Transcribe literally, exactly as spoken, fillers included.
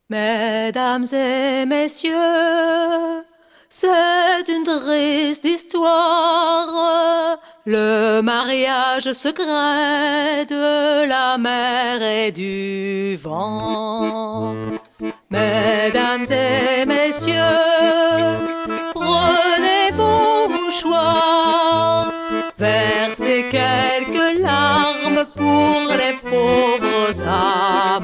Mesdames et messieurs, c'est une triste histoire, le mariage secret de la mer et du vent. Mesdames et messieurs, prenez vos mouchoirs, versez quelques larmes pour les pauvres âmes.